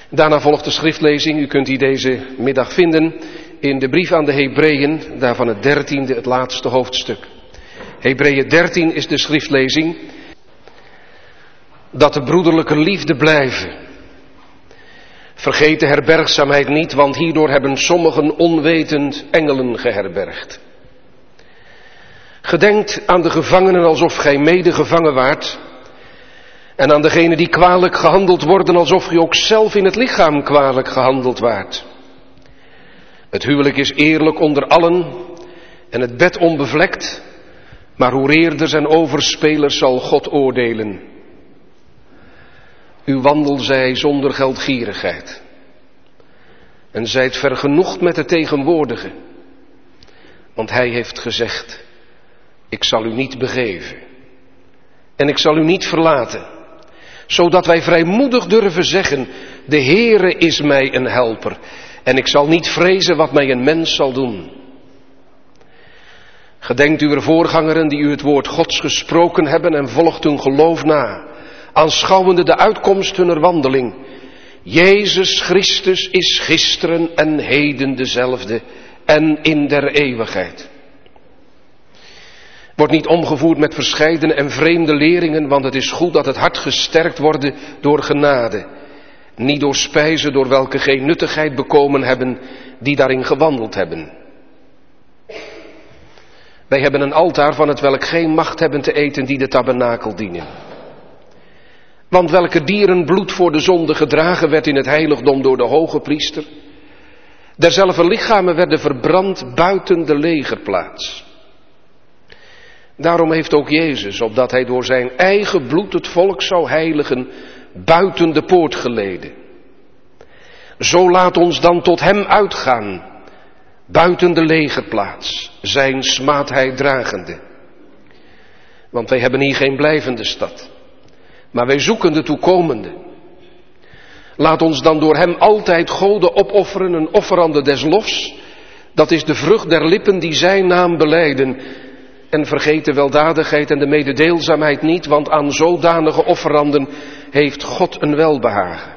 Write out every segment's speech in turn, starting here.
Daarna volgt de schriftlezing. U kunt die deze middag vinden in de brief aan de Hebreeën, daarvan het 13e, het laatste hoofdstuk. Hebreeën 13 is de schriftlezing. Dat de broederlijke liefde blijven. Vergeet de herbergzaamheid niet, want hierdoor hebben sommigen onwetend engelen geherbergd. Gedenkt aan de gevangenen alsof gij medegevangen waart. En aan degenen die kwalijk gehandeld worden alsof gij ook zelf in het lichaam kwalijk gehandeld waart. Het huwelijk is eerlijk onder allen en het bed onbevlekt. Maar hoereerders en overspelers zal God oordelen. U wandel zij zonder geldgierigheid. En zijt vergenoegd met de tegenwoordige. Want hij heeft gezegd, ik zal u niet begeven. En ik zal u niet verlaten. Zodat wij vrijmoedig durven zeggen, de Heere is mij een helper. En ik zal niet vrezen wat mij een mens zal doen. Gedenkt uw voorgangeren die u het woord Gods gesproken hebben en volgt hun geloof na. Aanschouwende de uitkomst hunner wandeling. Jezus Christus is gisteren en heden dezelfde en in der eeuwigheid. Wordt niet omgevoerd met verscheidene en vreemde leringen, want het is goed dat het hart gesterkt wordt door genade. Niet door spijzen door welke geen nuttigheid bekomen hebben die daarin gewandeld hebben. Wij hebben een altaar van het welk geen macht hebben te eten die de tabernakel dienen. Want welke dierenbloed voor de zonde gedragen werd in het heiligdom door de hoge priester. Derzelfde lichamen werden verbrand buiten de legerplaats. Daarom heeft ook Jezus, opdat hij door zijn eigen bloed het volk zou heiligen, buiten de poort geleden. Zo laat ons dan tot hem uitgaan, buiten de legerplaats, zijn smaadheid dragende. Want wij hebben hier geen blijvende stad, maar wij zoeken de toekomende. Laat ons dan door hem altijd Gode opofferen, een offerande des lofs. Dat is de vrucht der lippen die zijn naam belijden. En vergeet de weldadigheid en de mededeelzaamheid niet, want aan zodanige offeranden heeft God een welbehagen.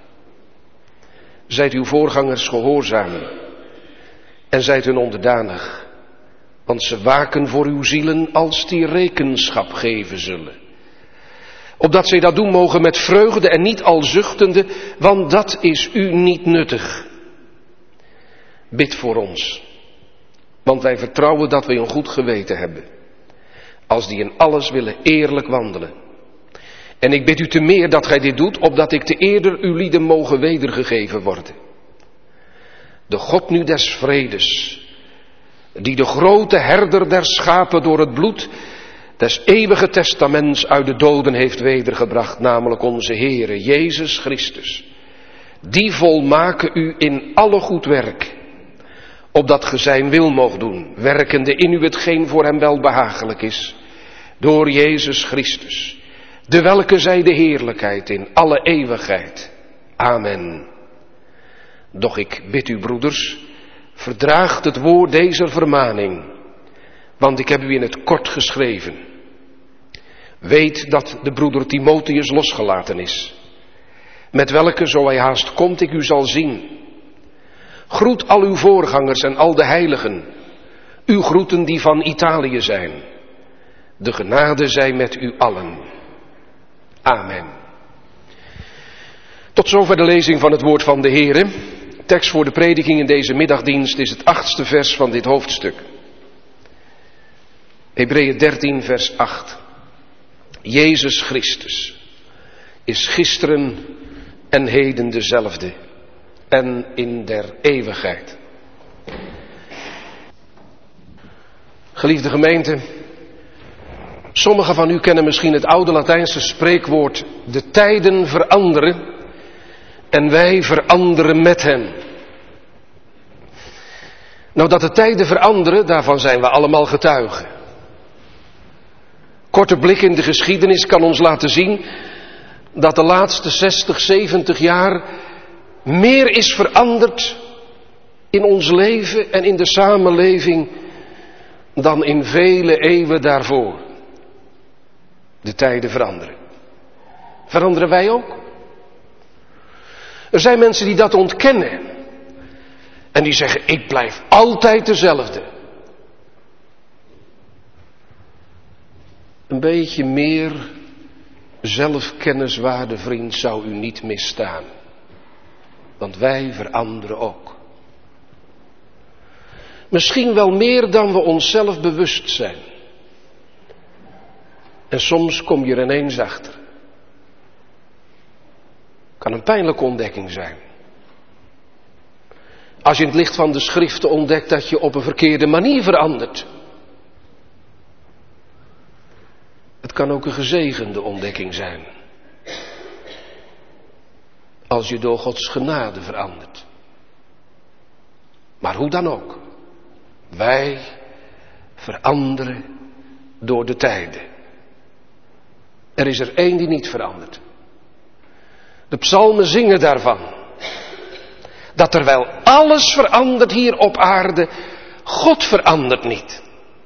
Zijt uw voorgangers gehoorzaam en zijt hun onderdanig, want ze waken voor uw zielen als die rekenschap geven zullen. Opdat zij dat doen mogen met vreugde en niet al zuchtende, want dat is u niet nuttig. Bid voor ons, want wij vertrouwen dat wij een goed geweten hebben, als die in alles willen eerlijk wandelen. En ik bid u te meer dat gij dit doet, opdat ik te eerder uw lieden mogen wedergegeven worden. De God nu des vredes, die de grote herder der schapen door het bloed des eeuwige testaments uit de doden heeft wedergebracht, namelijk onze Heere Jezus Christus. Die volmaken u in alle goed werk, opdat ge zijn wil moogt doen, werkende in u hetgeen voor hem wel behagelijk is, door Jezus Christus, de welke zij de heerlijkheid in alle eeuwigheid. Amen. Doch ik bid u, broeders, verdraagt het woord deze vermaning, want ik heb u in het kort geschreven. Weet dat de broeder Timotheus losgelaten is, met welke, zo hij haast komt, ik u zal zien. Groet al uw voorgangers en al de heiligen, uw groeten die van Italië zijn. De genade zij met u allen. Amen. Tot zover de lezing van het woord van de Heere. Tekst voor de prediking in deze middagdienst is het 8e vers van dit hoofdstuk. Hebreeën 13 vers 8. Jezus Christus is gisteren en heden dezelfde en in der eeuwigheid. Geliefde gemeente, sommigen van u kennen misschien het oude Latijnse spreekwoord: de tijden veranderen en wij veranderen met hen. Nou, dat de tijden veranderen, daarvan zijn we allemaal getuigen. Korte blik in de geschiedenis kan ons laten zien dat de laatste 60, 70 jaar meer is veranderd in ons leven en in de samenleving dan in vele eeuwen daarvoor. De tijden veranderen. Veranderen wij ook? Er zijn mensen die dat ontkennen. En die zeggen, ik blijf altijd dezelfde. Een beetje meer zelfkennis, waarde vriend, zou u niet misstaan. Want wij veranderen ook. Misschien wel meer dan we onszelf bewust zijn. En soms kom je er ineens achter. Kan een pijnlijke ontdekking zijn. Als je in het licht van de schriften ontdekt dat je op een verkeerde manier verandert. Het kan ook een gezegende ontdekking zijn. Als je door Gods genade verandert. Maar hoe dan ook. Wij veranderen door de tijden. Er is er één die niet verandert. De psalmen zingen daarvan. Dat terwijl alles verandert hier op aarde, God verandert niet.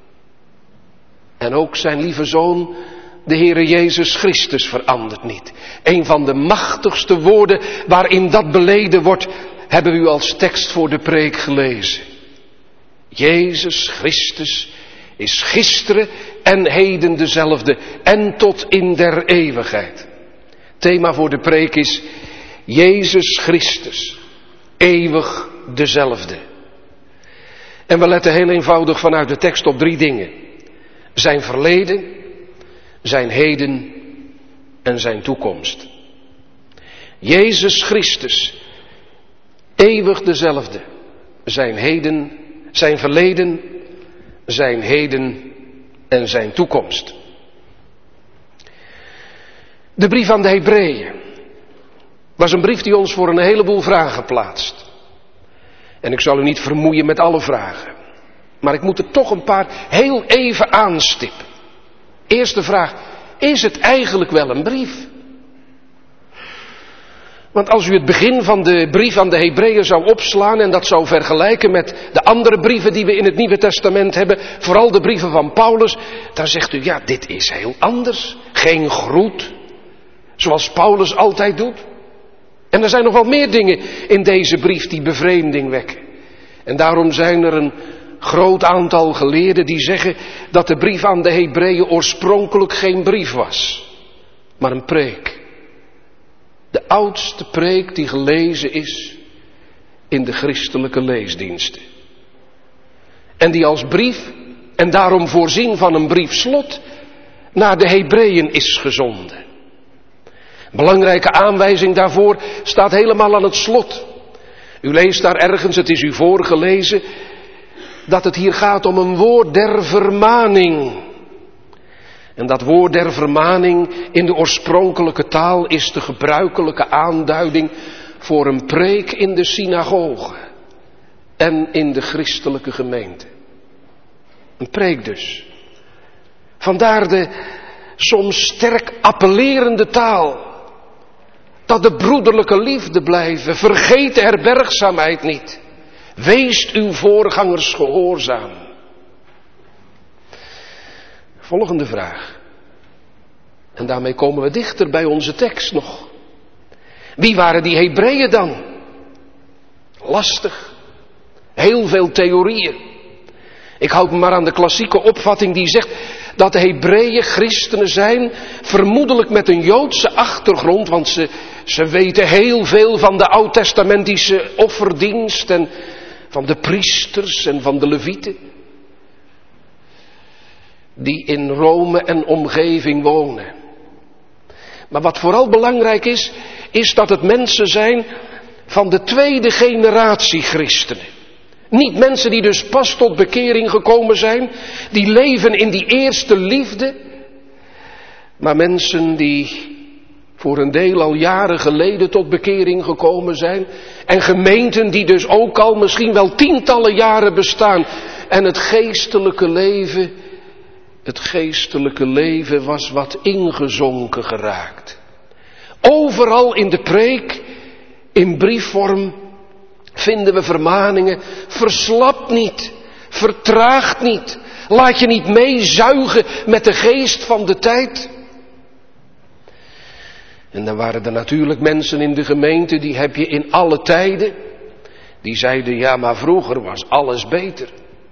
En ook zijn lieve Zoon, de Heere Jezus Christus, verandert niet. Een van de machtigste woorden waarin dat beleden wordt, hebben we u als tekst voor de preek gelezen. Jezus Christus is gisteren en heden dezelfde en tot in der eeuwigheid. Thema voor de preek is Jezus Christus, eeuwig dezelfde. En we letten heel eenvoudig vanuit de tekst op 3 dingen. Zijn verleden, zijn heden en zijn toekomst. Jezus Christus, eeuwig dezelfde. Zijn heden, zijn verleden, zijn heden en zijn toekomst. De brief aan de Hebreeën was een brief die ons voor een heleboel vragen plaatst. En ik zal u niet vermoeien met alle vragen. Maar ik moet er toch een paar heel even aanstippen. Eerste vraag, is het eigenlijk wel een brief? Want als u het begin van de brief aan de Hebreeën zou opslaan en dat zou vergelijken met de andere brieven die we in het Nieuwe Testament hebben, vooral de brieven van Paulus, dan zegt u, ja, dit is heel anders. Geen groet, zoals Paulus altijd doet. En er zijn nog wel meer dingen in deze brief die bevreemding wekken. En daarom zijn er een groot aantal geleerden die zeggen dat de brief aan de Hebreeën oorspronkelijk geen brief was, maar een preek. De oudste preek die gelezen is in de christelijke leesdiensten. En die als brief, en daarom voorzien van een briefslot, naar de Hebreeën is gezonden. Een belangrijke aanwijzing daarvoor staat helemaal aan het slot. U leest daar ergens, het is u voorgelezen, dat het hier gaat om een woord der vermaning. En dat woord der vermaning in de oorspronkelijke taal is de gebruikelijke aanduiding voor een preek in de synagoge en in de christelijke gemeente. Een preek dus. Vandaar de soms sterk appellerende taal. Dat de broederlijke liefde blijven. Vergeet de herbergzaamheid niet. Weest uw voorgangers gehoorzaam. Volgende vraag. En daarmee komen we dichter bij onze tekst nog. Wie waren die Hebreeën dan? Lastig. Heel veel theorieën. Ik houd me maar aan de klassieke opvatting die zegt dat de Hebreeën christenen zijn, vermoedelijk met een Joodse achtergrond, want ze weten heel veel van de oud-testamentische offerdienst en van de priesters en van de levieten. Die in Rome en omgeving wonen. Maar wat vooral belangrijk is dat het mensen zijn van de tweede generatie christenen. Niet mensen die dus pas tot bekering gekomen zijn, die leven in die eerste liefde, maar mensen die voor een deel al jaren geleden tot bekering gekomen zijn en gemeenten die dus ook al misschien wel tientallen jaren bestaan en het geestelijke leven was wat ingezonken geraakt. Overal in de preek, in briefvorm, vinden we vermaningen. Verslap niet, vertraag niet, laat je niet meezuigen met de geest van de tijd. En dan waren er natuurlijk mensen in de gemeente, die heb je in alle tijden. Die zeiden, ja, maar vroeger was alles beter.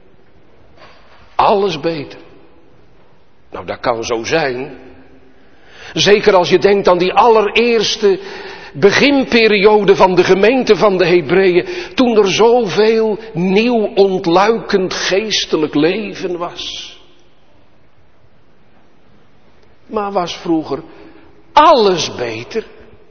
Alles beter. Nou, dat kan zo zijn. Zeker als je denkt aan die allereerste beginperiode van de gemeente van de Hebreeën. Toen er zoveel nieuw ontluikend geestelijk leven was. Maar was vroeger alles beter?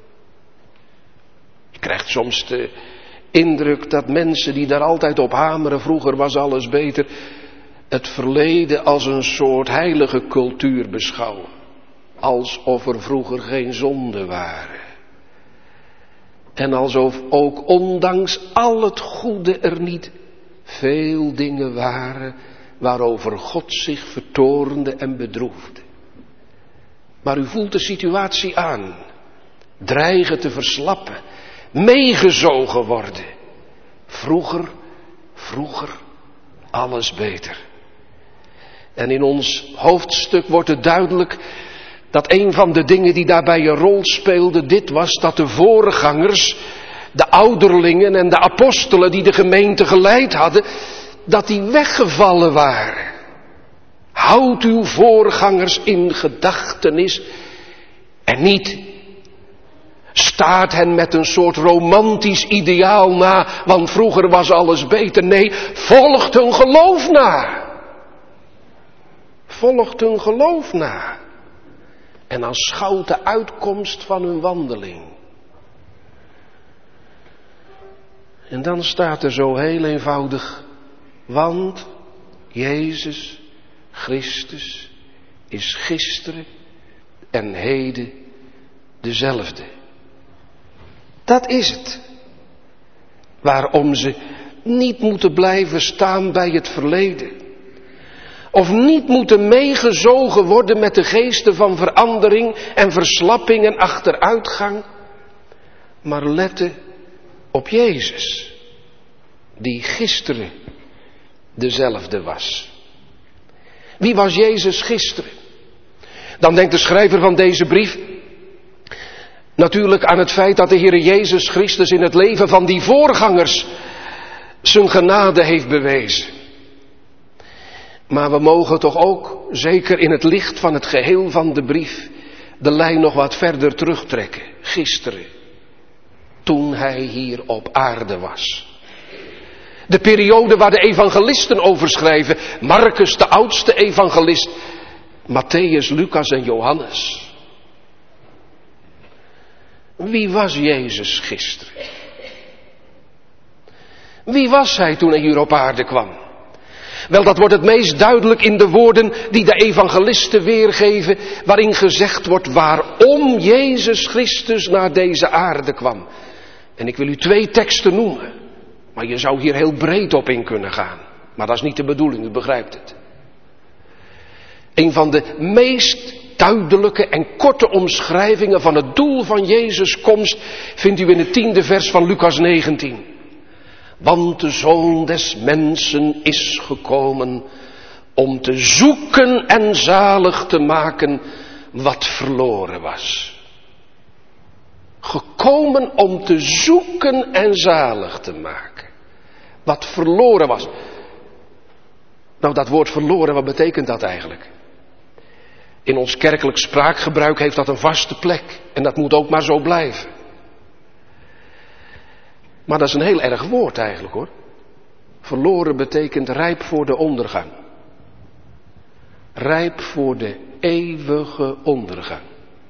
Je krijgt soms de indruk dat mensen die daar altijd op hameren, vroeger was alles beter, het verleden als een soort heilige cultuur beschouwen. Alsof er vroeger geen zonden waren. En alsof ook ondanks al het goede er niet veel dingen waren waarover God zich vertoornde en bedroefde. Maar u voelt de situatie aan. Dreigen te verslappen. Meegezogen worden. Vroeger, alles beter. En in ons hoofdstuk wordt het duidelijk dat een van de dingen die daarbij een rol speelde, dit was dat de voorgangers, de ouderlingen en de apostelen die de gemeente geleid hadden, dat die weggevallen waren. Houd uw voorgangers in gedachtenis en niet staart hen met een soort romantisch ideaal na, want vroeger was alles beter. Nee, volgt hun geloof na. Volgt hun geloof na. En aanschouwt de uitkomst van hun wandeling. En dan staat er zo heel eenvoudig, want Jezus Christus is gisteren en heden dezelfde. Dat is het. Waarom ze niet moeten blijven staan bij het verleden. Of niet moeten meegezogen worden met de geesten van verandering en verslapping en achteruitgang. Maar letten op Jezus. Die gisteren dezelfde was. Wie was Jezus gisteren? Dan denkt de schrijver van deze brief natuurlijk aan het feit dat de Heer Jezus Christus in het leven van die voorgangers zijn genade heeft bewezen. Maar we mogen toch ook, zeker in het licht van het geheel van de brief, de lijn nog wat verder terugtrekken. Gisteren, toen hij hier op aarde was. De periode waar de evangelisten over schrijven. Marcus, de oudste evangelist. Mattheüs, Lucas en Johannes. Wie was Jezus gisteren? Wie was hij toen hij hier op aarde kwam? Wel, dat wordt het meest duidelijk in de woorden die de evangelisten weergeven, waarin gezegd wordt waarom Jezus Christus naar deze aarde kwam. En ik wil u 2 teksten noemen, maar je zou hier heel breed op in kunnen gaan. Maar dat is niet de bedoeling, u begrijpt het. Een van de meest duidelijke en korte omschrijvingen van het doel van Jezus' komst vindt u in het 10e vers van Lucas 19. Want de Zoon des Mensen is gekomen om te zoeken en zalig te maken wat verloren was. Gekomen om te zoeken en zalig te maken wat verloren was. Nou, dat woord verloren, wat betekent dat eigenlijk? In ons kerkelijk spraakgebruik heeft dat een vaste plek. En dat moet ook maar zo blijven. Maar dat is een heel erg woord eigenlijk hoor. Verloren betekent rijp voor de ondergang. Rijp voor de eeuwige ondergang.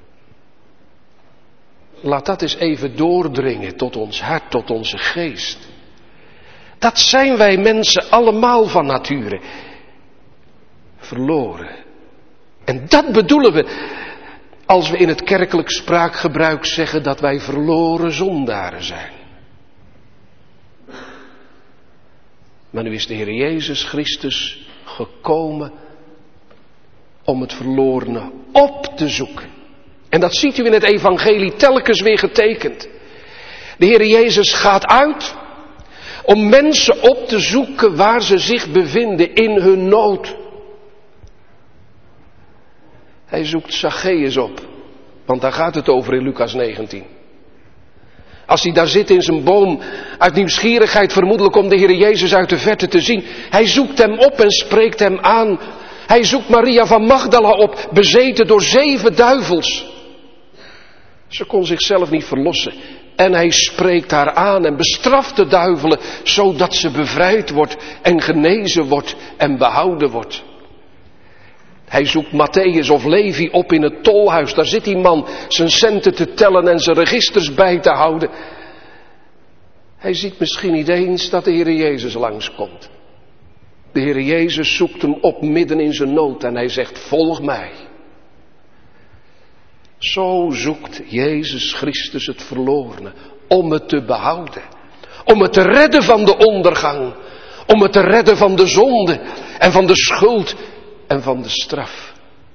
Laat dat eens even doordringen tot ons hart, tot onze geest. Dat zijn wij mensen allemaal van nature. Verloren. En dat bedoelen we als we in het kerkelijk spraakgebruik zeggen dat wij verloren zondaren zijn. Maar nu is de Heer Jezus Christus gekomen om het verlorene op te zoeken. En dat ziet u in het evangelie telkens weer getekend. De Heer Jezus gaat uit om mensen op te zoeken waar ze zich bevinden in hun nood. Hij zoekt Zacchaeus op. Want daar gaat het over in Lucas 19. Als hij daar zit in zijn boom, uit nieuwsgierigheid vermoedelijk om de Heer Jezus uit de verte te zien. Hij zoekt hem op en spreekt hem aan. Hij zoekt Maria van Magdala op, bezeten door 7 duivels. Ze kon zichzelf niet verlossen. En hij spreekt haar aan en bestraft de duivelen, zodat ze bevrijd wordt en genezen wordt en behouden wordt. Hij zoekt Matthäus of Levi op in het tolhuis. Daar zit die man zijn centen te tellen en zijn registers bij te houden. Hij ziet misschien niet eens dat de Heer Jezus langskomt. De Heer Jezus zoekt hem op midden in zijn nood en hij zegt, volg mij. Zo zoekt Jezus Christus het verlorene om het te behouden. Om het te redden van de ondergang. Om het te redden van de zonde en van de schuld en van de straf.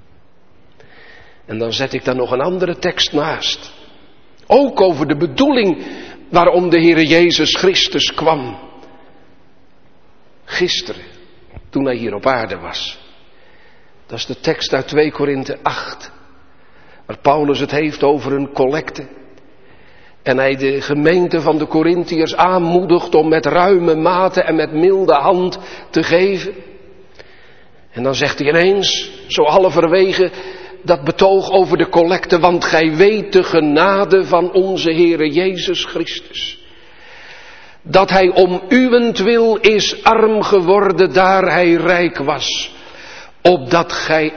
En dan zet ik daar nog een andere tekst naast. Ook over de bedoeling waarom de Heer Jezus Christus kwam. Gisteren, toen hij hier op aarde was. Dat is de tekst uit 2 Korinthe 8. Waar Paulus het heeft over een collecte. En hij de gemeente van de Korintiërs aanmoedigt om met ruime mate en met milde hand te geven. En dan zegt hij ineens, zo halverwege, dat betoog over de collecte. Want gij weet de genade van onze Heere Jezus Christus. Dat hij om uwentwil is arm geworden, daar hij rijk was. Opdat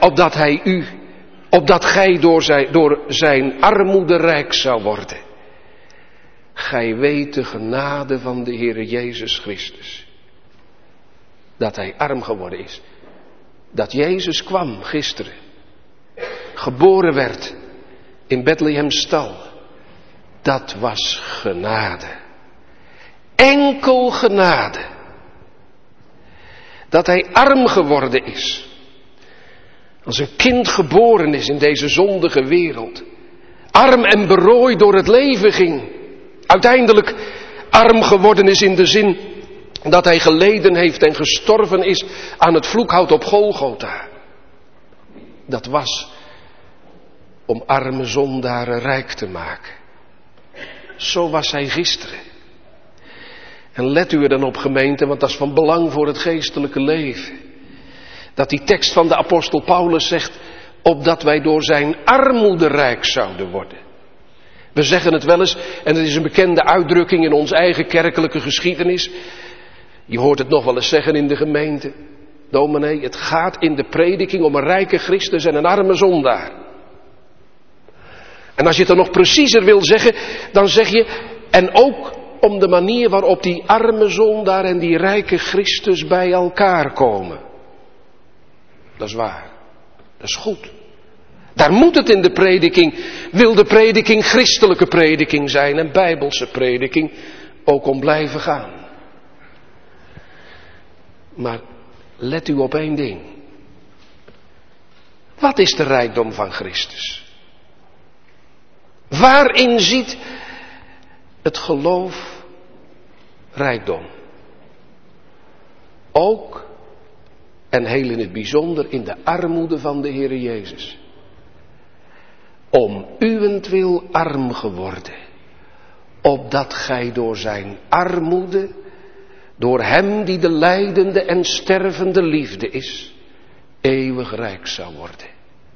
gij door zijn armoede rijk zou worden. Gij weet de genade van de Heere Jezus Christus. Dat hij arm geworden is. Dat Jezus kwam gisteren. Geboren werd in Bethlehem's stal. Dat was genade. Enkel genade. Dat hij arm geworden is. Als een kind geboren is in deze zondige wereld. Arm en berooid door het leven ging. Uiteindelijk arm geworden is in de zin dat hij geleden heeft en gestorven is aan het vloekhout op Golgotha. Dat was om arme zondaren rijk te maken. Zo was hij gisteren. En let u er dan op, gemeente, want dat is van belang voor het geestelijke leven. Dat die tekst van de apostel Paulus zegt, opdat wij door zijn armoede rijk zouden worden. We zeggen het wel eens, en het is een bekende uitdrukking in onze eigen kerkelijke geschiedenis. Je hoort het nog wel eens zeggen in de gemeente. Dominee, het gaat in de prediking om een rijke Christus en een arme zondaar. En als je het dan nog preciezer wil zeggen, dan zeg je, en ook om de manier waarop die arme zondaar en die rijke Christus bij elkaar komen. Dat is waar. Dat is goed. Daar moet het in de prediking, wil de prediking christelijke prediking zijn en bijbelse prediking ook om blijven gaan. Maar let u op één ding. Wat is de rijkdom van Christus? Waarin ziet het geloof rijkdom? Ook en heel in het bijzonder in de armoede van de Heere Jezus. Om uwentwil arm geworden, opdat gij door zijn armoede, door hem die de lijdende en stervende liefde is, eeuwig rijk zou worden.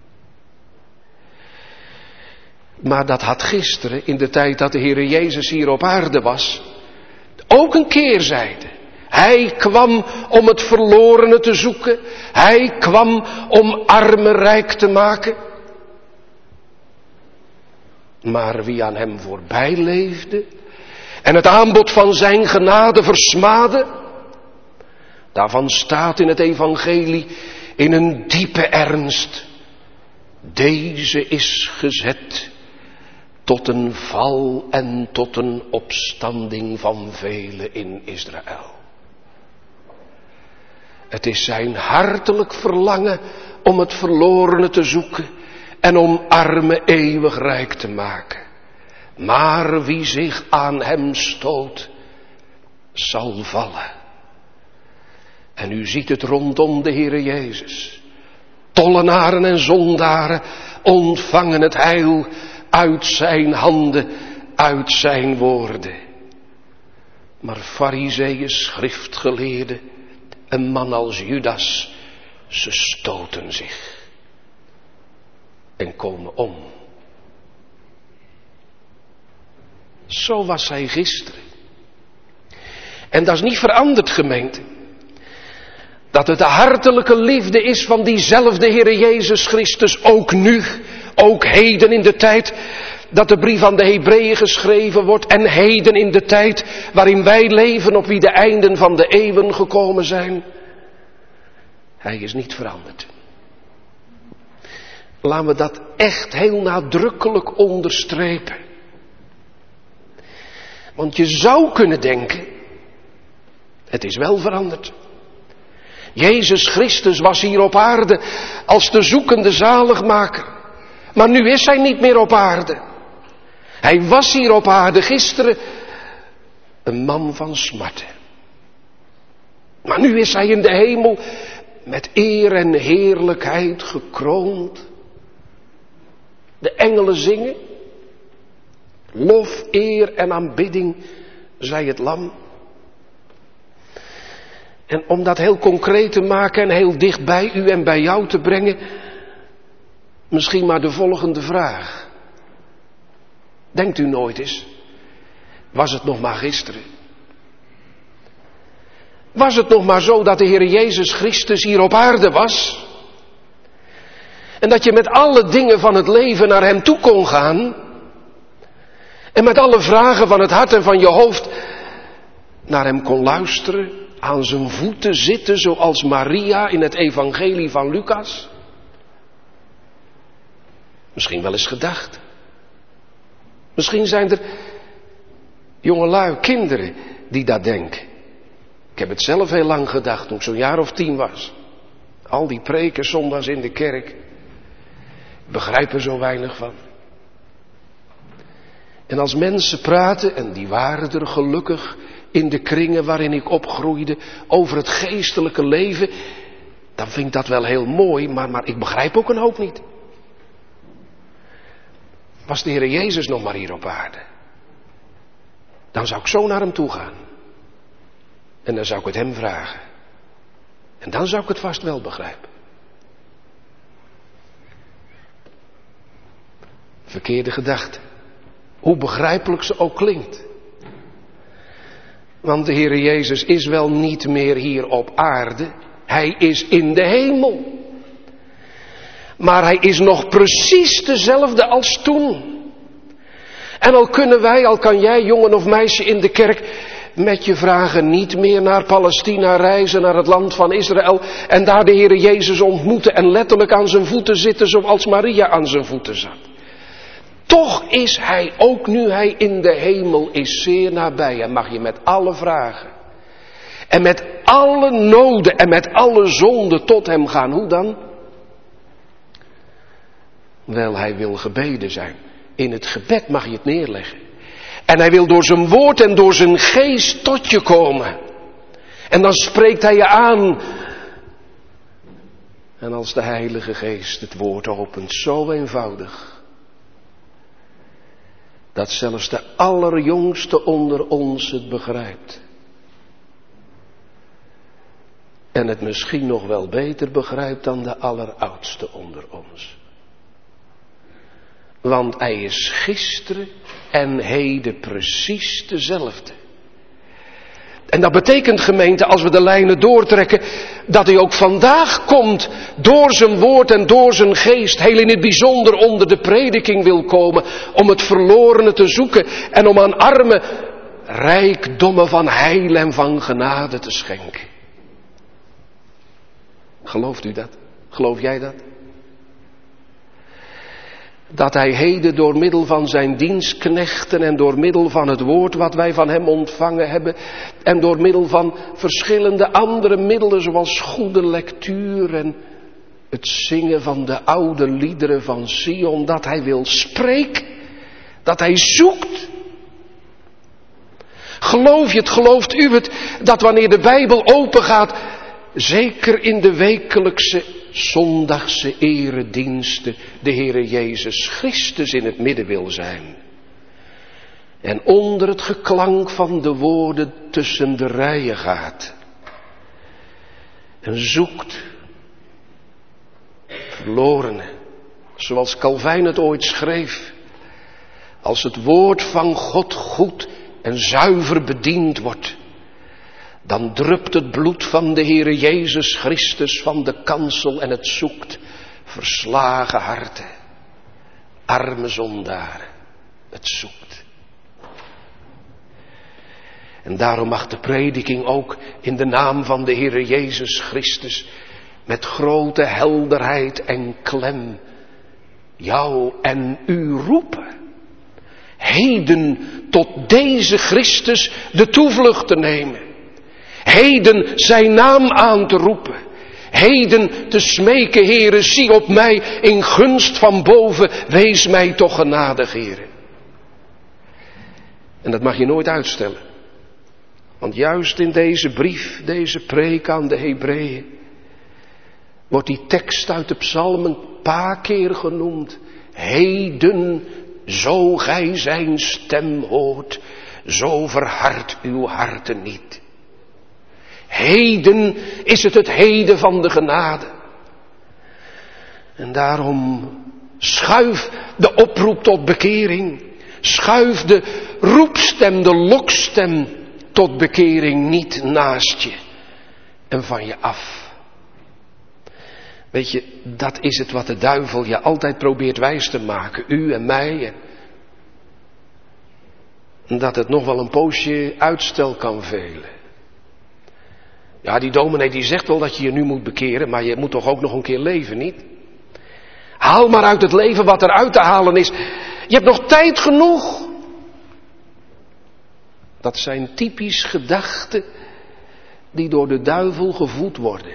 Maar dat had gisteren, in de tijd dat de Heere Jezus hier op aarde was, ook een keerzijde. Hij kwam om het verlorene te zoeken. Hij kwam om armen rijk te maken. Maar wie aan hem voorbij leefde en het aanbod van zijn genade versmaadde, daarvan staat in het evangelie in een diepe ernst: deze is gezet tot een val en tot een opstanding van velen in Israël. Het is zijn hartelijk verlangen om het verlorene te zoeken en om armen eeuwig rijk te maken. Maar wie zich aan hem stoot, zal vallen. En u ziet het rondom de Heere Jezus. Tollenaren en zondaren, ontvangen het heil uit zijn handen, uit zijn woorden. Maar farizeeën, schriftgeleerden, een man als Judas, ze stoten zich en komen om. Zo was hij gisteren. En dat is niet veranderd, gemeente. Dat het de hartelijke liefde is van diezelfde Heere Jezus Christus, ook nu, ook heden in de tijd dat de brief aan de Hebreeën geschreven wordt en heden in de tijd waarin wij leven, op wie de einden van de eeuwen gekomen zijn. Hij is niet veranderd. Laten we dat echt heel nadrukkelijk onderstrepen. Want je zou kunnen denken, het is wel veranderd. Jezus Christus was hier op aarde als de zoekende zaligmaker. Maar nu is hij niet meer op aarde. Hij was hier op aarde gisteren een man van smarten. Maar nu is hij in de hemel met eer en heerlijkheid gekroond. De engelen zingen. Lof, eer en aanbidding zij het lam. En om dat heel concreet te maken en heel dicht bij u en bij jou te brengen, misschien maar de volgende vraag. Denkt u nooit eens, was het nog maar gisteren? Was het nog maar zo dat de Heer Jezus Christus hier op aarde was? En dat je met alle dingen van het leven naar hem toe kon gaan? En met alle vragen van het hart en van je hoofd naar hem kon luisteren? Aan zijn voeten zitten zoals Maria in het evangelie van Lucas? Misschien wel eens gedacht. Misschien zijn er jongelui, kinderen die dat denken. Ik heb het zelf heel lang gedacht toen ik zo'n jaar of 10 was. Al die preken zondags in de kerk. Ik begrijp er zo weinig van. En als mensen praten, en die waren er gelukkig in de kringen waarin ik opgroeide, over het geestelijke leven, dan vind ik dat wel heel mooi, maar ik begrijp ook een hoop niet. Was de Heer Jezus nog maar hier op aarde, dan zou ik zo naar hem toe gaan. En dan zou ik het hem vragen. En dan zou ik het vast wel begrijpen. Verkeerde gedachte. Hoe begrijpelijk ze ook klinkt. Want de Heer Jezus is wel niet meer hier op aarde. Hij is in de hemel. Maar hij is nog precies dezelfde als toen. En al kunnen wij, al kan jij, jongen of meisje in de kerk, met je vragen niet meer naar Palestina reizen, naar het land van Israël, en daar de Heer Jezus ontmoeten en letterlijk aan zijn voeten zitten zoals Maria aan zijn voeten zat. Toch is hij, ook nu hij in de hemel is, zeer nabij. En mag je met alle vragen en met alle noden en met alle zonden tot hem gaan. Hoe dan? Wel, hij wil gebeden zijn. In het gebed mag je het neerleggen. En hij wil door zijn woord en door zijn geest tot je komen. En dan spreekt hij je aan. En als de Heilige Geest het woord opent, zo eenvoudig, dat zelfs de allerjongste onder ons het begrijpt. En het misschien nog wel beter begrijpt dan de alleroudste onder ons. Want hij is gisteren en heden precies dezelfde. En dat betekent, gemeente, als we de lijnen doortrekken, dat hij ook vandaag komt door zijn woord en door zijn geest, heel in het bijzonder onder de prediking wil komen, om het verlorene te zoeken en om aan armen rijkdommen van heil en van genade te schenken. Gelooft u dat? Geloof jij dat? Dat hij heden door middel van zijn dienstknechten en door middel van het woord wat wij van hem ontvangen hebben en door middel van verschillende andere middelen zoals goede lectuur en het zingen van de oude liederen van Sion, dat hij wil spreken, dat hij zoekt. Geloof je het, gelooft u het, dat wanneer de Bijbel open gaat, zeker in de wekelijkse zondagse erediensten de Heere Jezus Christus in het midden wil zijn. En onder het geklank van de woorden tussen de rijen gaat. En zoekt verlorenen, zoals Calvijn het ooit schreef. Als het woord van God goed en zuiver bediend wordt, dan drupt het bloed van de Heere Jezus Christus van de kansel en het zoekt verslagen harten, arme zondaren, het zoekt. En daarom mag de prediking ook in de naam van de Heere Jezus Christus met grote helderheid en klem jou en u roepen. Heden tot deze Christus de toevlucht te nemen. Heden zijn naam aan te roepen. Heden te smeken, Heere, zie op mij in gunst van boven, wees mij toch genadig, Heere. En dat mag je nooit uitstellen. Want juist in deze brief, deze preek aan de Hebreeën, wordt die tekst uit de psalmen een paar keer genoemd. Heden, zo gij zijn stem hoort, zo verhard uw harten niet. Heden is het heden van de genade. En daarom schuif de oproep tot bekering. Schuif de roepstem, de lokstem tot bekering niet naast je en van je af. Weet je, dat is het wat de duivel je altijd probeert wijs te maken. U en mij. En dat het nog wel een poosje uitstel kan velen. Ja, die dominee die zegt wel dat je je nu moet bekeren, maar je moet toch ook nog een keer leven, niet? Haal maar uit het leven wat er uit te halen is. Je hebt nog tijd genoeg. Dat zijn typisch gedachten die door de duivel gevoed worden.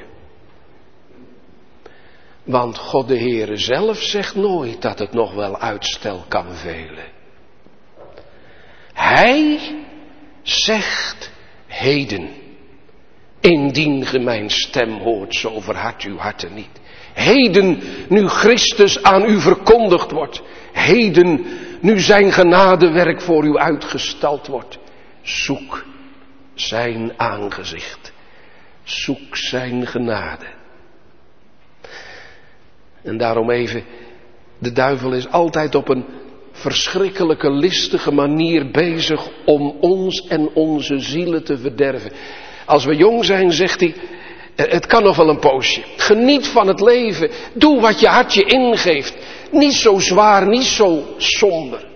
Want God de Heere zelf zegt nooit dat het nog wel uitstel kan velen. Hij zegt heden. Indien ge mijn stem hoort, zo verhard uw harten niet. Heden, nu Christus aan u verkondigd wordt. Heden, nu zijn genadewerk voor u uitgestald wordt. Zoek zijn aangezicht. Zoek zijn genade. En daarom even, de duivel is altijd op een verschrikkelijke listige manier bezig om ons en onze zielen te verderven. Als we jong zijn, zegt hij, het kan nog wel een poosje. Geniet van het leven. Doe wat je hart je ingeeft. Niet zo zwaar, niet zo somber.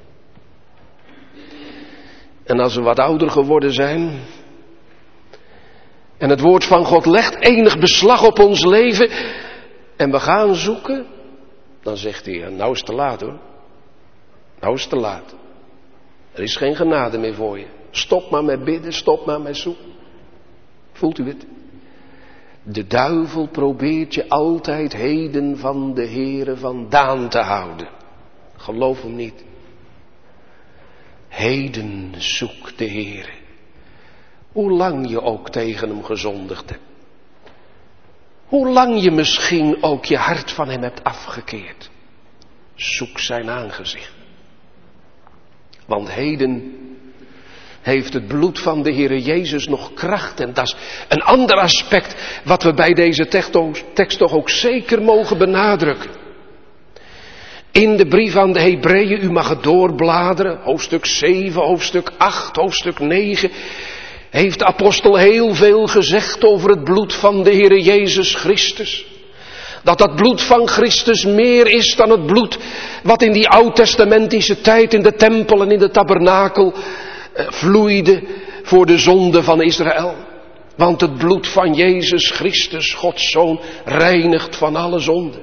En als we wat ouder geworden zijn en het woord van God legt enig beslag op ons leven en we gaan zoeken, dan zegt hij, nou is het te laat hoor. Nou is het te laat. Er is geen genade meer voor je. Stop maar met bidden, stop maar met zoeken. Voelt u het? De duivel probeert je altijd heden van de Heere vandaan te houden. Geloof hem niet. Heden zoek de Heere. Hoe lang je ook tegen hem gezondigd hebt. Hoe lang je misschien ook je hart van hem hebt afgekeerd. Zoek zijn aangezicht. Want heden heeft het bloed van de Heere Jezus nog kracht. En dat is een ander aspect wat we bij deze tekst toch ook zeker mogen benadrukken. In de brief aan de Hebreeën, u mag het doorbladeren, hoofdstuk 7, hoofdstuk 8, hoofdstuk 9... heeft de apostel heel veel gezegd over het bloed van de Heere Jezus Christus. Dat bloed van Christus meer is dan het bloed wat in die oud-testamentische tijd in de tempel en in de tabernakel vloeide voor de zonde van Israël. Want het bloed van Jezus Christus, Gods Zoon, reinigt van alle zonde.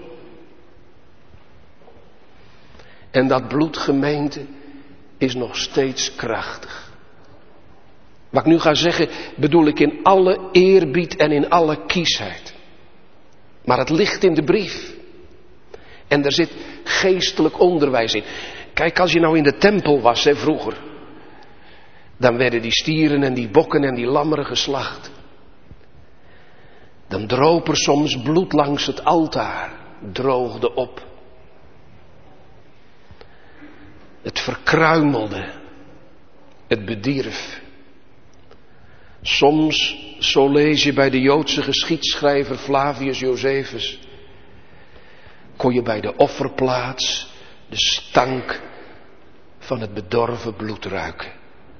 En dat bloed, gemeente, is nog steeds krachtig. Wat ik nu ga zeggen, bedoel ik in alle eerbied en in alle kiesheid. Maar het ligt in de brief. En er zit geestelijk onderwijs in. Kijk, als je nou in de tempel was, vroeger. Dan werden die stieren en die bokken en die lammeren geslacht. Dan droop er soms bloed langs het altaar, droogde op. Het verkruimelde, het bedierf. Soms, zo lees je bij de Joodse geschiedschrijver Flavius Josephus, kon je bij de offerplaats de stank van het bedorven bloed ruiken.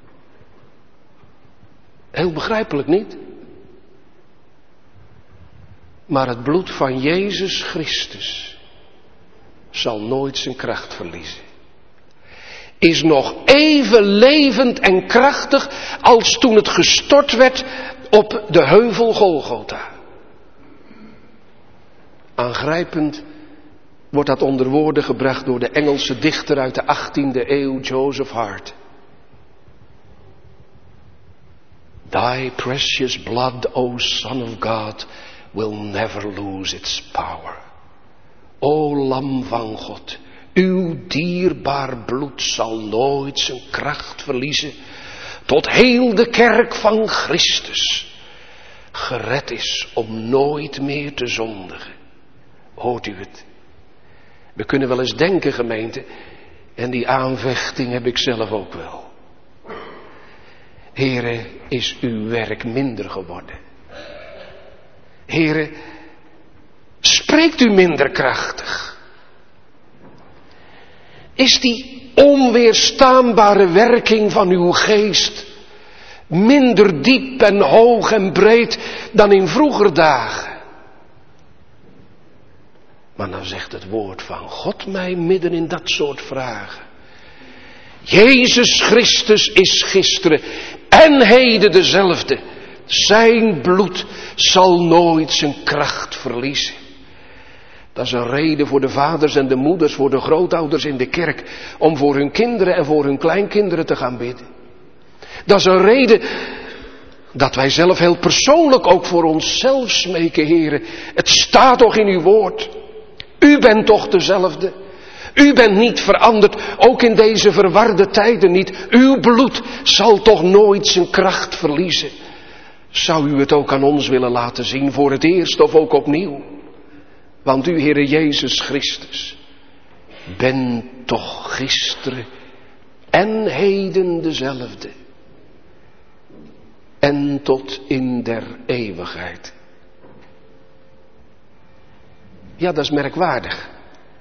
Heel begrijpelijk niet. Maar het bloed van Jezus Christus zal nooit zijn kracht verliezen. Is nog even levend en krachtig als toen het gestort werd op de heuvel Golgotha. Aangrijpend wordt dat onder woorden gebracht door de Engelse dichter uit de 18e eeuw, Joseph Hart. Thy precious blood, O Son of God, will never lose its power. O Lam van God, uw dierbaar bloed zal nooit zijn kracht verliezen, tot heel de kerk van Christus gered is om nooit meer te zondigen. Hoort u het? We kunnen wel eens denken, gemeente, en die aanvechting heb ik zelf ook wel. Heere, is uw werk minder geworden? Heere, spreekt u minder krachtig? Is die onweerstaanbare werking van uw geest minder diep en hoog en breed dan in vroeger dagen? Maar dan zegt het woord van God mij midden in dat soort vragen. Jezus Christus is gisteren en heden dezelfde. Zijn bloed zal nooit zijn kracht verliezen. Dat is een reden voor de vaders en de moeders, voor de grootouders in de kerk, om voor hun kinderen en voor hun kleinkinderen te gaan bidden. Dat is een reden dat wij zelf heel persoonlijk ook voor onszelf smeken, heren. Het staat toch in uw woord. U bent toch dezelfde. U bent niet veranderd, ook in deze verwarde tijden niet. Uw bloed zal toch nooit zijn kracht verliezen. Zou u het ook aan ons willen laten zien, voor het eerst of ook opnieuw? Want u, Heere Jezus Christus, bent toch gisteren en heden dezelfde. En tot in der eeuwigheid. Ja, dat is merkwaardig.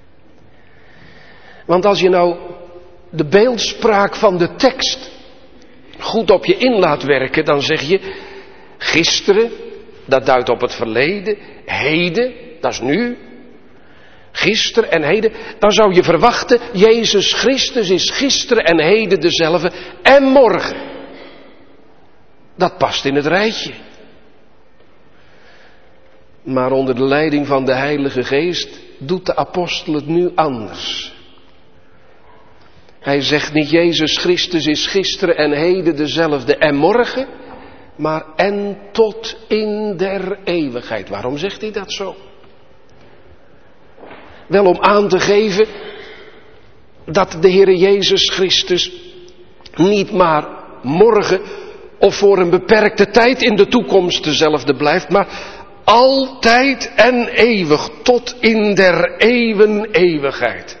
Want als je nou de beeldspraak van de tekst goed op je in laat werken, dan zeg je gisteren, dat duidt op het verleden, heden, dat is nu, gisteren en heden. Dan zou je verwachten, Jezus Christus is gisteren en heden dezelfde en morgen. Dat past in het rijtje. Maar onder de leiding van de Heilige Geest doet de apostel het nu anders. Hij zegt niet Jezus Christus is gisteren en heden dezelfde en morgen, maar en tot in der eeuwigheid. Waarom zegt hij dat zo? Wel om aan te geven dat de Heere Jezus Christus niet maar morgen of voor een beperkte tijd in de toekomst dezelfde blijft, maar altijd en eeuwig, tot in der eeuwen eeuwigheid.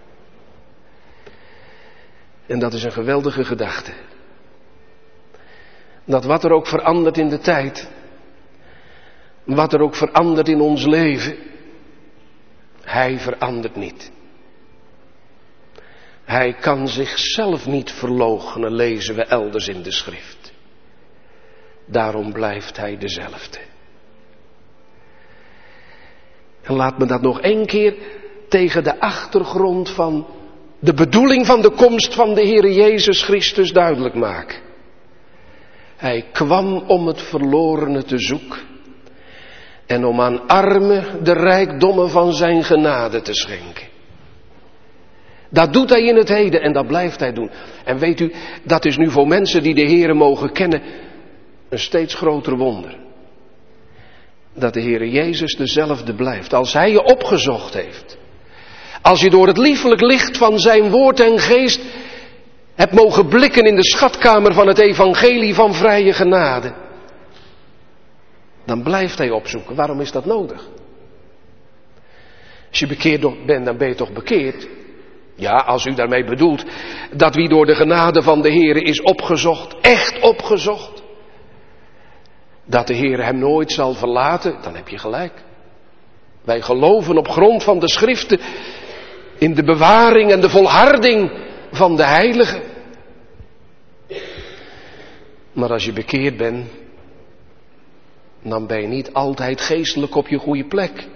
En dat is een geweldige gedachte. Dat wat er ook verandert in de tijd, wat er ook verandert in ons leven, Hij verandert niet. Hij kan zichzelf niet verloochenen, lezen we elders in de schrift. Daarom blijft Hij dezelfde. En laat me dat nog één keer tegen de achtergrond van de bedoeling van de komst van de Heere Jezus Christus duidelijk maken. Hij kwam om het verlorene te zoeken en om aan armen de rijkdommen van zijn genade te schenken. Dat doet Hij in het heden en dat blijft Hij doen. En weet u, dat is nu voor mensen die de Heere mogen kennen een steeds groter wonder. Dat de Heere Jezus dezelfde blijft. Als Hij je opgezocht heeft. Als je door het liefelijk licht van zijn woord en geest hebt mogen blikken in de schatkamer van het evangelie van vrije genade. Dan blijft hij opzoeken. Waarom is dat nodig? Als je bekeerd bent, dan ben je toch bekeerd? Ja, als u daarmee bedoelt dat wie door de genade van de Heere is opgezocht, echt opgezocht, dat de Heer hem nooit zal verlaten, dan heb je gelijk. Wij geloven op grond van de schriften in de bewaring en de volharding van de heiligen. Maar als je bekeerd bent, dan ben je niet altijd geestelijk op je goede plek.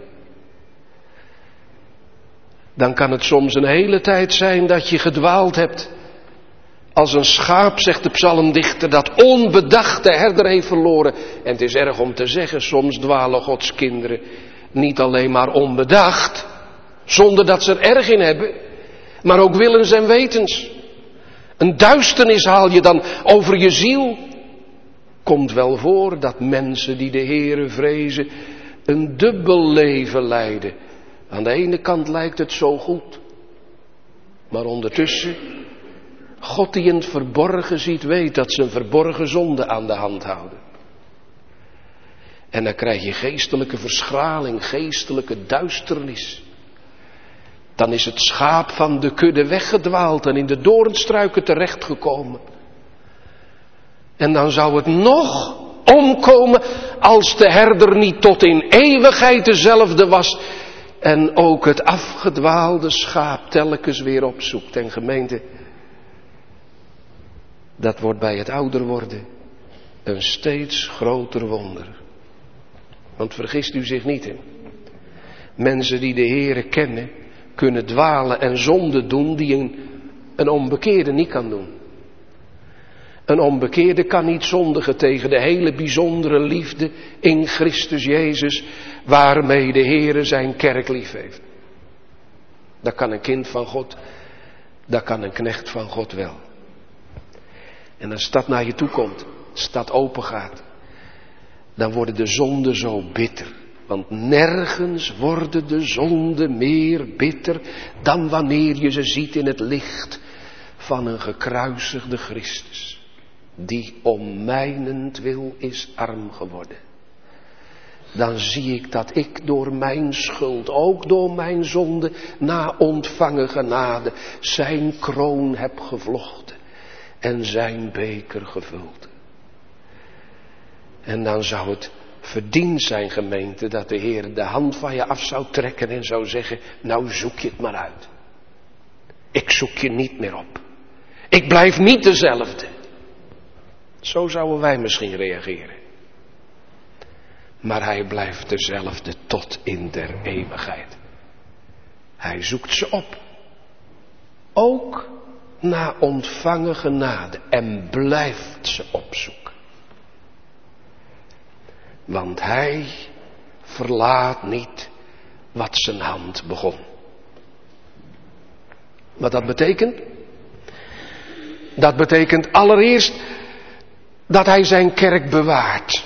Dan kan het soms een hele tijd zijn dat je gedwaald hebt. Als een schaap, zegt de psalmdichter, dat onbedacht de herder heeft verloren. En het is erg om te zeggen, soms dwalen Gods kinderen niet alleen maar onbedacht, zonder dat ze er erg in hebben, maar ook willens en wetens. Een duisternis haal je dan over je ziel. Komt wel voor dat mensen die de Heere vrezen een dubbel leven leiden. Aan de ene kant lijkt het zo goed, maar ondertussen, God die in het verborgen ziet, weet dat ze een verborgen zonde aan de hand houden. En dan krijg je geestelijke verschraling, geestelijke duisternis. Dan is het schaap van de kudde weggedwaald en in de doornstruiken terechtgekomen. En dan zou het nog omkomen als de herder niet tot in eeuwigheid dezelfde was. En ook het afgedwaalde schaap telkens weer opzoekt. En gemeente, dat wordt bij het ouder worden een steeds groter wonder. Want vergist u zich niet, hè? Mensen die de Heere kennen, kunnen dwalen en zonde doen die een onbekeerde niet kan doen. Een onbekeerde kan niet zondigen tegen de hele bijzondere liefde in Christus Jezus, waarmee de Heere zijn kerk lief heeft. Dat kan een kind van God, dat kan een knecht van God wel. En als dat naar je toe komt, als dat open gaat, dan worden de zonden zo bitter. Want nergens worden de zonden meer bitter dan wanneer je ze ziet in het licht van een gekruisigde Christus. Die om mijnentwil is arm geworden. Dan zie ik dat ik door mijn schuld, ook door mijn zonde, na ontvangen genade, zijn kroon heb gevlochten en zijn beker gevuld. En dan zou het verdiend zijn, gemeente, dat de Heer de hand van je af zou trekken en zou zeggen, nou zoek je het maar uit. Ik zoek je niet meer op. Ik blijf niet dezelfde. Zo zouden wij misschien reageren. Maar hij blijft dezelfde tot in der eeuwigheid. Hij zoekt ze op. Ook na ontvangen genade. En blijft ze opzoeken. Want hij verlaat niet wat zijn hand begon. Wat dat betekent? Dat betekent allereerst dat hij zijn kerk bewaart.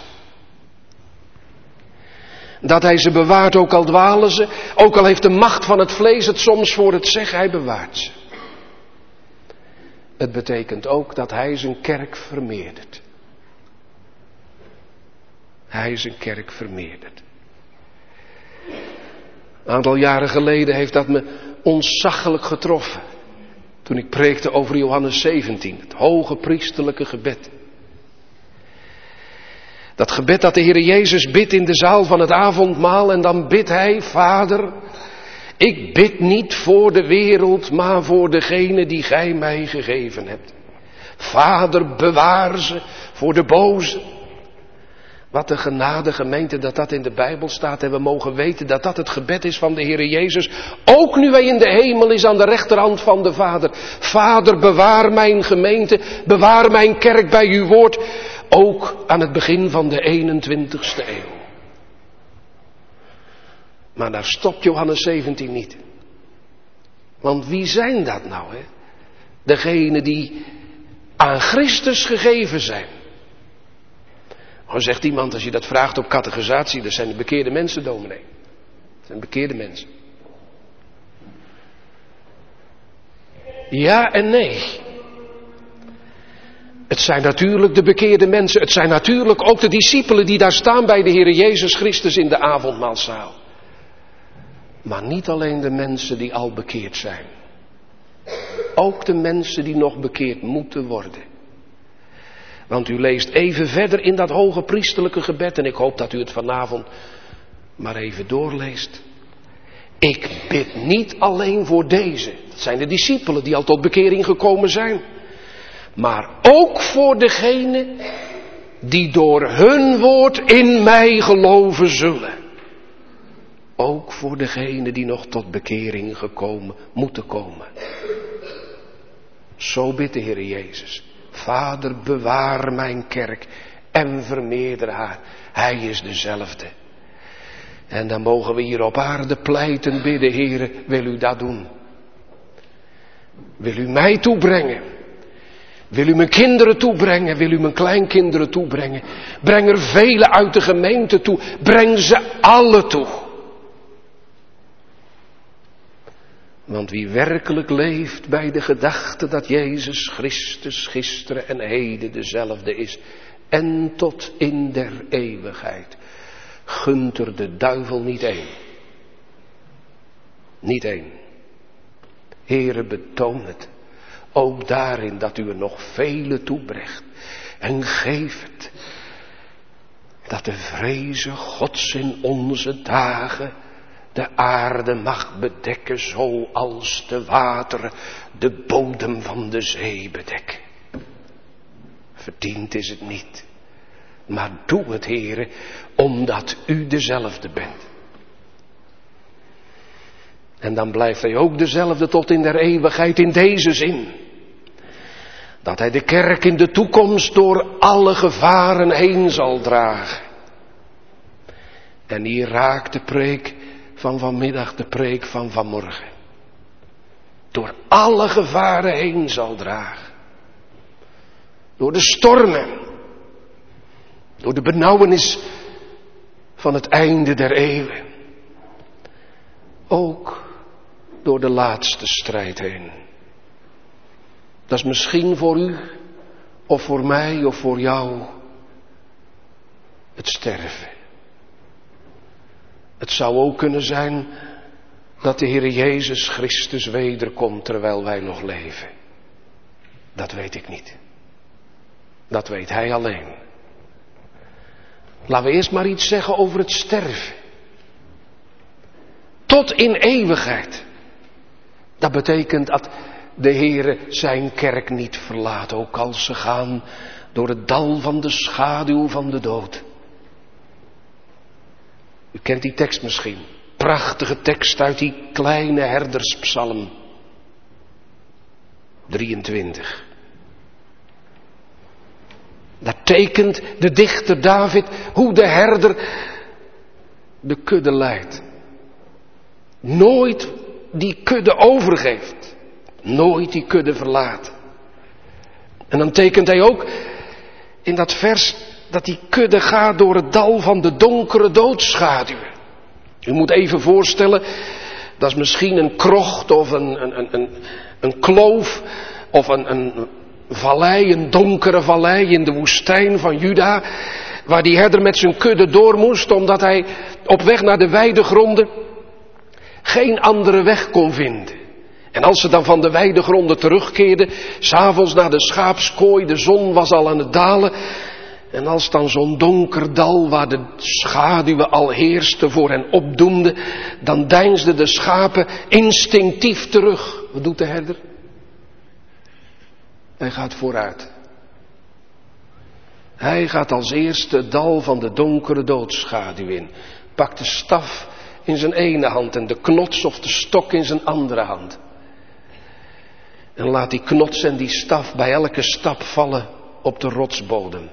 Dat hij ze bewaart, ook al dwalen ze, ook al heeft de macht van het vlees het soms voor het zeggen, hij bewaart ze. Het betekent ook dat hij zijn kerk vermeerdert. Hij zijn kerk vermeerdert. Een aantal jaren geleden heeft dat me ontzaglijk getroffen. Toen ik preekte over Johannes 17, het hoge priesterlijke gebed. Dat gebed dat de Heer Jezus bidt in de zaal van het avondmaal. En dan bidt hij, Vader, ik bid niet voor de wereld, maar voor degene die gij mij gegeven hebt. Vader, bewaar ze voor de boze. Wat een genade, gemeente, dat dat in de Bijbel staat. En we mogen weten dat dat het gebed is van de Heer Jezus. Ook nu hij in de hemel is aan de rechterhand van de Vader. Vader, bewaar mijn gemeente, bewaar mijn kerk bij uw woord. Ook aan het begin van de 21ste eeuw. Maar daar stopt Johannes 17 niet. Want wie zijn dat nou, hè? Degenen die aan Christus gegeven zijn. Dan zegt iemand, als je dat vraagt op catechisatie, dat zijn de bekeerde mensen, dominee. Dat zijn bekeerde mensen. Ja en nee. Het zijn natuurlijk de bekeerde mensen. Het zijn natuurlijk ook de discipelen die daar staan bij de Heer Jezus Christus in de avondmaalzaal. Maar niet alleen de mensen die al bekeerd zijn. Ook de mensen die nog bekeerd moeten worden. Want u leest even verder in dat hoge priesterlijke gebed. En ik hoop dat u het vanavond maar even doorleest. Ik bid niet alleen voor deze. Dat zijn de discipelen die al tot bekering gekomen zijn. Maar ook voor degenen die door hun woord in mij geloven zullen. Ook voor degenen die nog tot bekering moeten komen. Zo bidt de Heer Jezus. Vader, bewaar mijn kerk en vermeerder haar. Hij is dezelfde. En dan mogen we hier op aarde pleiten, bidden, Heere, wil u dat doen? Wil u mij toebrengen? Wil u mijn kinderen toebrengen? Wil u mijn kleinkinderen toebrengen? Breng er velen uit de gemeente toe. Breng ze alle toe. Want wie werkelijk leeft bij de gedachte dat Jezus Christus gisteren en heden dezelfde is. En tot in der eeuwigheid. Gunt er de duivel niet één. Niet één. Heere, betoon het. Ook daarin dat u er nog vele toebrengt. En geef het. Dat de vreze Gods in onze dagen de aarde mag bedekken zoals de wateren de bodem van de zee bedekken. Verdiend is het niet. Maar doe het, Heere, omdat u dezelfde bent. En dan blijft hij ook dezelfde tot in der eeuwigheid in deze zin. Dat hij de kerk in de toekomst door alle gevaren heen zal dragen. En hier raakt de preek van vanmiddag de preek van vanmorgen. Door alle gevaren heen zal dragen. Door de stormen. Door de benauwenis van het einde der eeuwen. Ook door de laatste strijd heen. Dat is misschien voor u, of voor mij, of voor jou, het sterven. Het zou ook kunnen zijn dat de Heer Jezus Christus wederkomt terwijl wij nog leven. Dat weet ik niet. Dat weet Hij alleen. Laten we eerst maar iets zeggen over het sterven. Tot in eeuwigheid. Dat betekent dat de Heere zijn kerk niet verlaat, ook als ze gaan door het dal van de schaduw van de dood. U kent die tekst misschien. Prachtige tekst uit die kleine herderspsalm 23. Daar tekent de dichter David hoe de herder de kudde leidt. Nooit die kudde overgeeft. Nooit die kudde verlaat. En dan tekent hij ook in dat vers dat die kudde gaat door het dal van de donkere doodschaduwen. U moet even voorstellen, dat is misschien een krocht of een kloof of een vallei, een donkere vallei in de woestijn van Juda, waar die herder met zijn kudde door moest, omdat hij op weg naar de weidegronden geen andere weg kon vinden. En als ze dan van de weidegronden terugkeerden, 's avonds naar de schaapskooi, de zon was al aan het dalen. En als dan zo'n donker dal waar de schaduwen al heersten voor hen opdoemde, dan deinsden de schapen instinctief terug. Wat doet de herder? Hij gaat vooruit. Hij gaat als eerste het dal van de donkere doodschaduw in. Pakt de staf in zijn ene hand en de knots of de stok in zijn andere hand. En laat die knots en die staf bij elke stap vallen op de rotsbodem.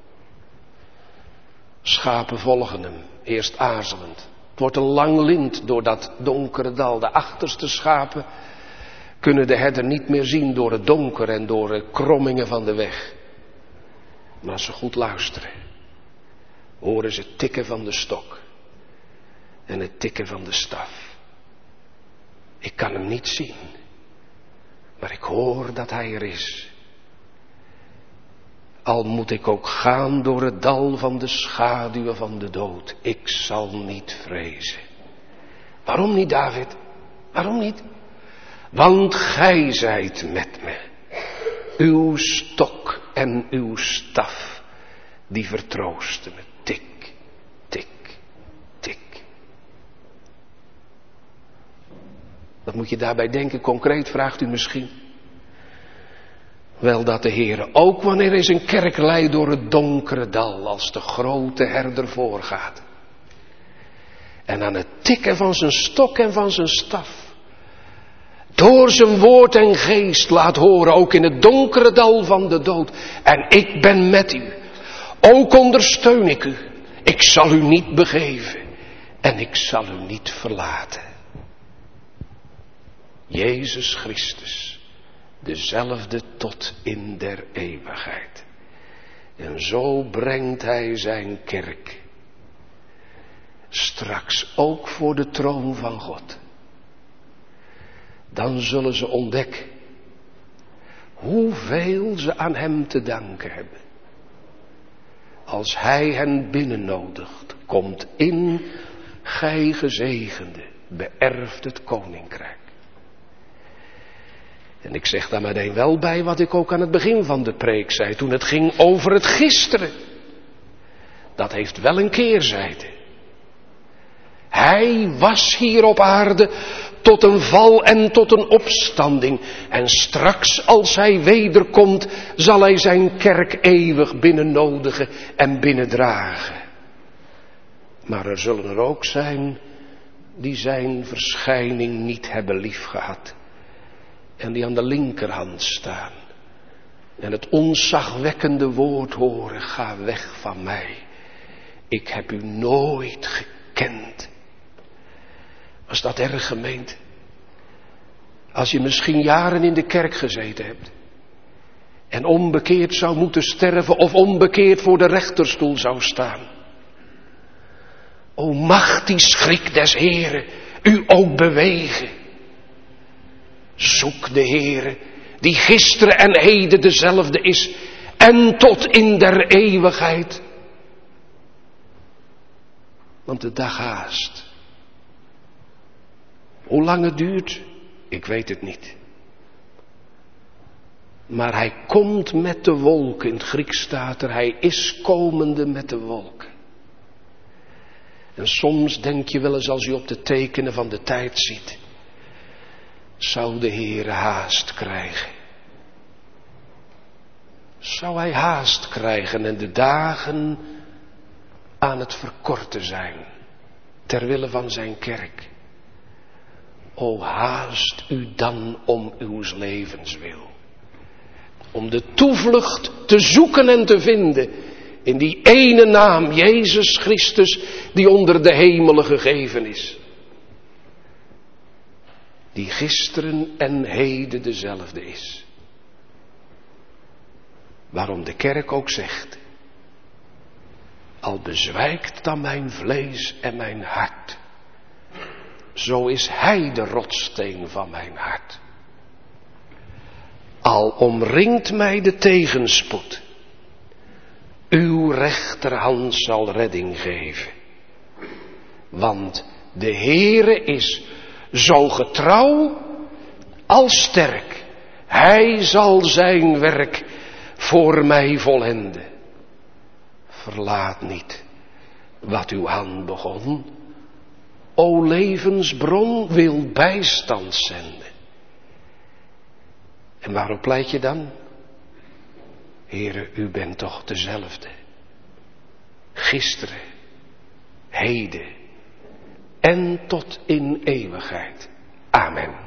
Schapen volgen hem, eerst aarzelend. Het wordt een lang lint door dat donkere dal. De achterste schapen kunnen de herder niet meer zien door het donker en door de krommingen van de weg. Maar als ze goed luisteren, horen ze het tikken van de stok en het tikken van de staf. Ik kan hem niet zien, maar ik hoor dat hij er is. Al moet ik ook gaan door het dal van de schaduwen van de dood. Ik zal niet vrezen. Waarom niet, David? Waarom niet? Want gij zijt met me. Uw stok en uw staf, die vertroosten me. Tik, tik, tik. Wat moet je daarbij denken? Concreet vraagt u misschien. Wel dat de Heere ook wanneer hij zijn kerk leidt door het donkere dal, als de grote herder voorgaat. En aan het tikken van zijn stok en van zijn staf, door zijn woord en geest laat horen, ook in het donkere dal van de dood. En ik ben met u. Ook ondersteun ik u. Ik zal u niet begeven. En ik zal u niet verlaten. Jezus Christus, dezelfde tot in der eeuwigheid. En zo brengt hij zijn kerk straks ook voor de troon van God. Dan zullen ze ontdekken hoeveel ze aan hem te danken hebben. Als hij hen binnennodigt, komt in, gij gezegende, beërft het koninkrijk. En ik zeg daar meteen wel bij wat ik ook aan het begin van de preek zei, toen het ging over het gisteren. Dat heeft wel een keerzijde. Hij was hier op aarde tot een val en tot een opstanding. En straks als hij wederkomt, zal hij zijn kerk eeuwig binnennodigen en binnendragen. Maar er zullen er ook zijn die zijn verschijning niet hebben liefgehad. En die aan de linkerhand staan. En het ontzagwekkende woord horen, ga weg van mij. Ik heb u nooit gekend. Was dat erg gemeend? Als je misschien jaren in de kerk gezeten hebt. En onbekeerd zou moeten sterven of onbekeerd voor de rechterstoel zou staan. O mag die schrik des Heeren u ook bewegen. Zoek de Heere die gisteren en heden dezelfde is. En tot in der eeuwigheid. Want de dag haast. Hoe lang het duurt, ik weet het niet. Maar hij komt met de wolken. In het Grieks staat er, hij is komende met de wolken. En soms denk je wel eens als je op de tekenen van de tijd ziet. Zou de Heere haast krijgen? Zou hij haast krijgen en de dagen aan het verkorten zijn. Ter wille van zijn kerk. O haast u dan om uw levenswil. Om de toevlucht te zoeken en te vinden in die ene naam, Jezus Christus, die onder de hemelen gegeven is. Die gisteren en heden dezelfde is. Waarom de kerk ook zegt, al bezwijkt dan mijn vlees en mijn hart, zo is hij de rotssteen van mijn hart. Al omringt mij de tegenspoed, uw rechterhand zal redding geven. Want de Heere is zo getrouw als sterk. Hij zal zijn werk voor mij volenden. Verlaat niet wat uw hand begon. O levensbron, wil bijstand zenden. En waarop pleit je dan? Heere, u bent toch dezelfde. Gisteren, heden en tot in eeuwigheid. Amen.